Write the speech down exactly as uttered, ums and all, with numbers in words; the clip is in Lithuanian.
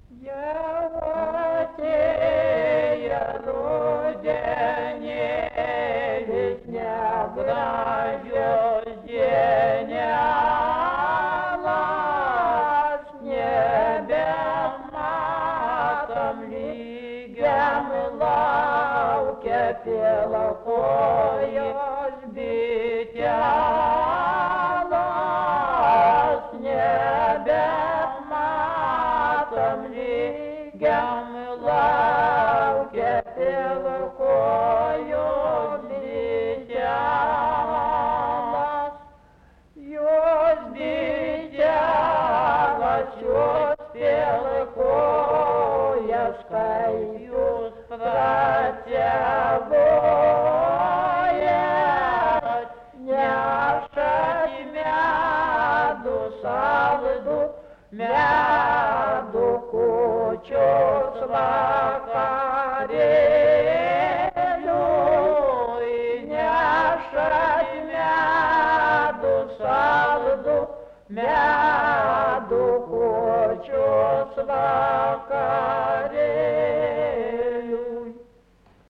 Atėjo rudenėlis negražios dienelos, nebematom lygiam laukia pilkojos bitelos, nebematom lygiam laukia pilkojos bitelos. Jos bitelos, jos pilkojas, kai jūs pracevojat, nešat medų saldų, medų kūčios vakarėliui, nešat medų saldų, medų kūčios vakarėliui.